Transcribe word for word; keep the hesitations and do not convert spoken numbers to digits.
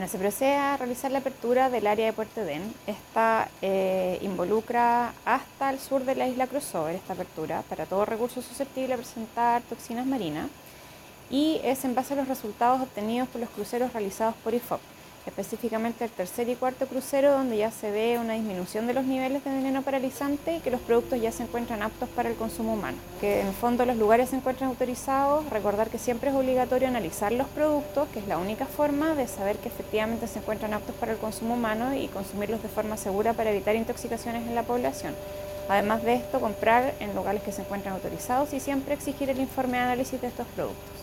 Bueno, se procede a realizar la apertura del área de Puerto Edén. Esta eh, involucra hasta el sur de la isla Crossover, esta apertura, para todo recurso susceptible de presentar toxinas marinas, y es en base a los resultados obtenidos por los cruceros realizados por I F O P, específicamente el tercer y cuarto crucero, donde ya se ve una disminución de los niveles de veneno paralizante y que los productos ya se encuentran aptos para el consumo humano. Que en el fondo los lugares se encuentran autorizados, recordar que siempre es obligatorio analizar los productos, que es la única forma de saber que efectivamente se encuentran aptos para el consumo humano y consumirlos de forma segura para evitar intoxicaciones en la población. Además de esto, comprar en locales que se encuentran autorizados y siempre exigir el informe de análisis de estos productos.